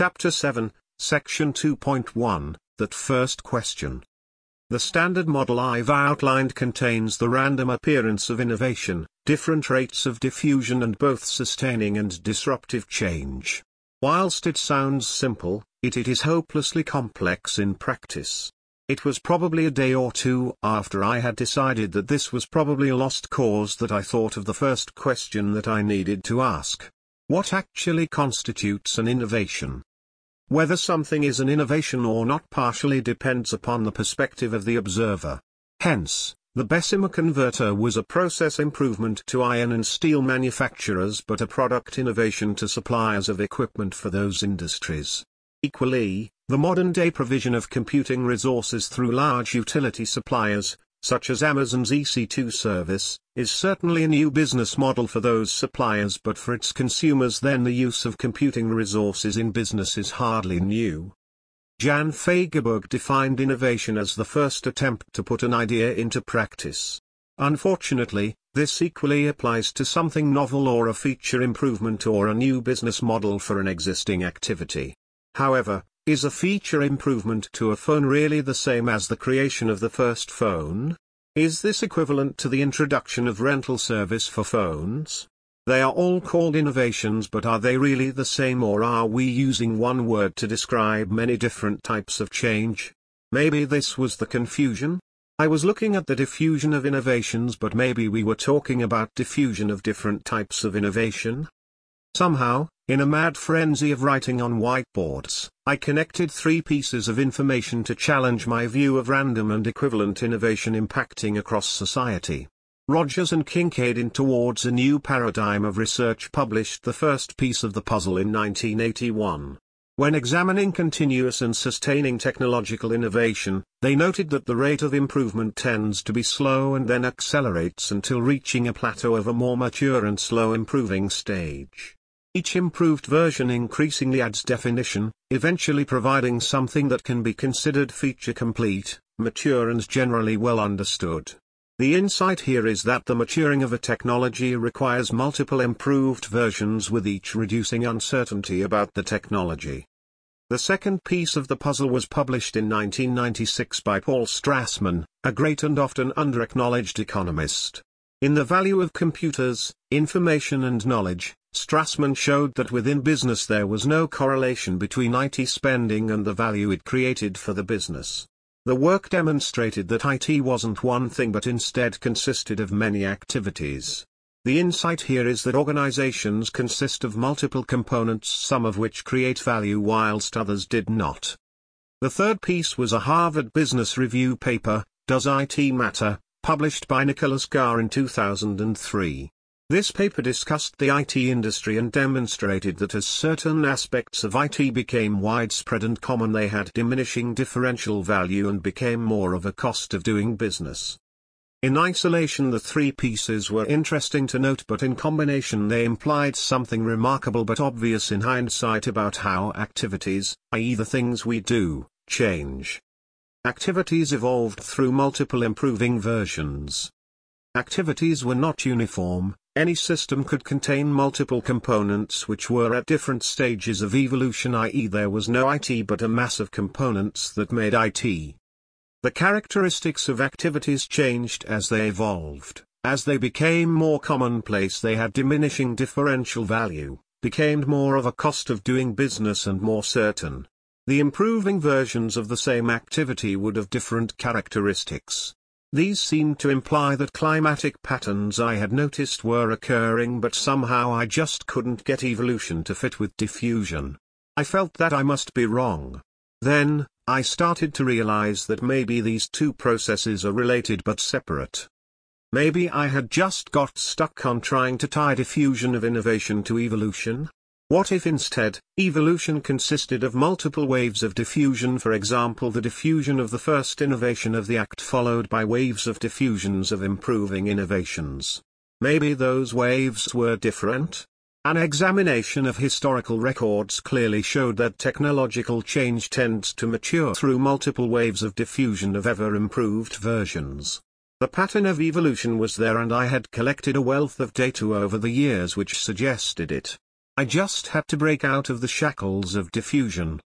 Chapter 7, Section 2.1, That First Question. The standard model I've outlined contains the random appearance of innovation, different rates of diffusion and both sustaining and disruptive change. Whilst it sounds simple, it is hopelessly complex in practice. It was probably a day or two after I had decided that this was probably a lost cause that I thought of the first question that I needed to ask. What actually constitutes an innovation? Whether something is an innovation or not partially depends upon the perspective of the observer. Hence, the Bessemer converter was a process improvement to iron and steel manufacturers but a product innovation to suppliers of equipment for those industries. Equally, the modern-day provision of computing resources through large utility suppliers, such as Amazon's EC2 service, is certainly a new business model for those suppliers, but for its consumers then the use of computing resources in business is hardly new. Jan Fagerberg defined innovation as the first attempt to put an idea into practice. Unfortunately, this equally applies to something novel or a feature improvement or a new business model for an existing activity. However, is a feature improvement to a phone really the same as the creation of the first phone? Is this equivalent to the introduction of rental service for phones? They are all called innovations, but are they really the same, or are we using one word to describe many different types of change? Maybe this was the confusion? I was looking at the diffusion of innovations, but maybe we were talking about diffusion of different types of innovation? Somehow, in a mad frenzy of writing on whiteboards, I connected three pieces of information to challenge my view of random and equivalent innovation impacting across society. Rogers and Kincaid in Towards a New Paradigm of Research published the first piece of the puzzle in 1981. When examining continuous and sustaining technological innovation, they noted that the rate of improvement tends to be slow and then accelerates until reaching a plateau of a more mature and slow improving stage. Each improved version increasingly adds definition, eventually providing something that can be considered feature complete, mature and generally well understood. The insight here is that the maturing of a technology requires multiple improved versions, with each reducing uncertainty about the technology. The second piece of the puzzle was published in 1996 by Paul Strassman, a great and often under-acknowledged economist. In The Value of Computers, Information and Knowledge, Strassman showed that within business there was no correlation between IT spending and the value it created for the business. The work demonstrated that IT wasn't one thing but instead consisted of many activities. The insight here is that organizations consist of multiple components, some of which create value whilst others did not. The third piece was a Harvard Business Review paper, Does IT Matter?, published by Nicholas Garr in 2003. This paper discussed the IT industry and demonstrated that as certain aspects of IT became widespread and common, they had diminishing differential value and became more of a cost of doing business. In isolation the three pieces were interesting to note, but in combination they implied something remarkable but obvious in hindsight about how activities, i.e. the things we do, change. Activities evolved through multiple improving versions. Activities were not uniform. Any system could contain multiple components which were at different stages of evolution, i.e. there was no IT but a mass of components that made IT. The characteristics of activities changed as they evolved. As they became more commonplace they had diminishing differential value, became more of a cost of doing business and more certain. The improving versions of the same activity would have different characteristics. These seemed to imply that climatic patterns I had noticed were occurring, but somehow I just couldn't get evolution to fit with diffusion. I felt that I must be wrong. Then, I started to realize that maybe these two processes are related but separate. Maybe I had just got stuck on trying to tie diffusion of innovation to evolution? What if instead, evolution consisted of multiple waves of diffusion, for example the diffusion of the first innovation of the act followed by waves of diffusions of improving innovations? Maybe those waves were different? An examination of historical records clearly showed that technological change tends to mature through multiple waves of diffusion of ever-improved versions. The pattern of evolution was there, and I had collected a wealth of data over the years which suggested it. I just had to break out of the shackles of diffusion.